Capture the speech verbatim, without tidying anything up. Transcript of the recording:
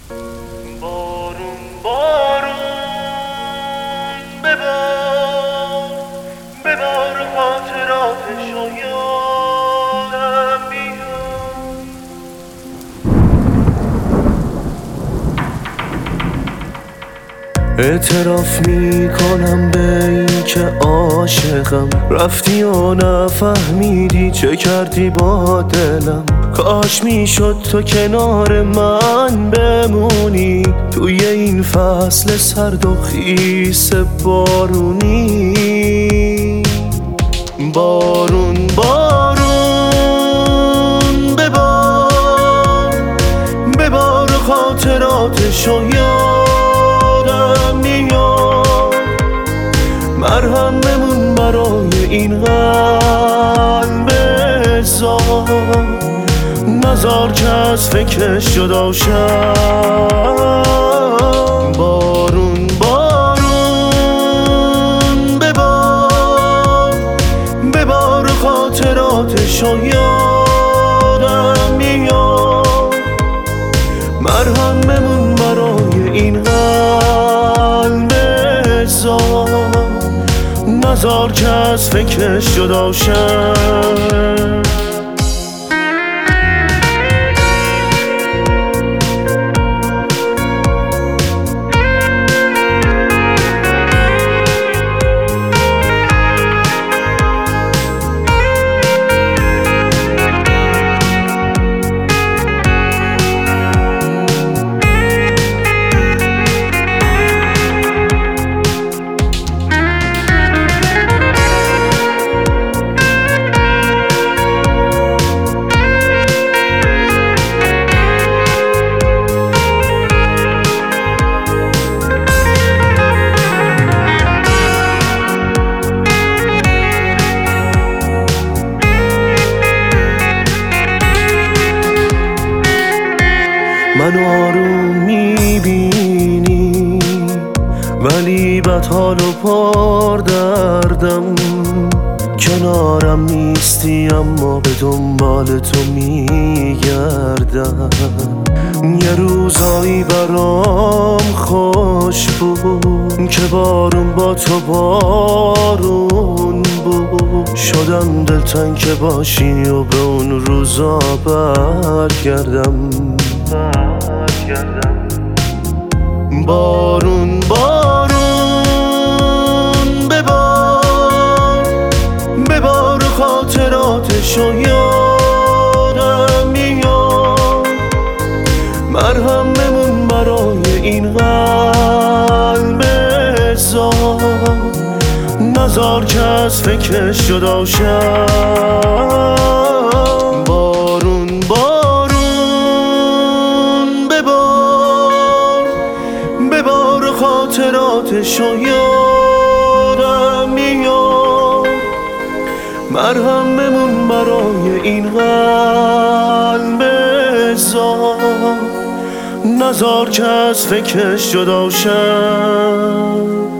بارون بارون ببار ببار خاطراتشو یادم بیار. اعتراف میکنم به این که عاشقم، رفتی و نفهمیدی چه کردی با دلم. کاش میشد تو کنار من بمونی توی این فصل سرد و خیس بارونی. بارون بارون ببار ببار خاطراتشو یادم میاد. مرهم بمون برای این قلب زار، نزار که از فکرش جدا شم. بارون بارون ببار ببار خاطراتشو یادم میاد. مرهم بمون برای این قلب زار، نزار که از فکرش جدا شم. منو آروم میبینی ولی بد حال و پار دردم. کنارم نیستی اما به دنبال تو میگردم. یه روزایی برام خوش بود که بارون با تو بارون بود. شدم دلتنگ که باشی و به اون روزا برگردم. بارون بارون ببار ببار خاطراتشو یادم میاد. مرهم بمون برای این قلب زار، نزار که از فکرش جدا شم. بارون بارون ببار ببار خاطراتشو یادم میاد. مرهم بمون برای این قلب زار، نزار که از فکرش جدا شم.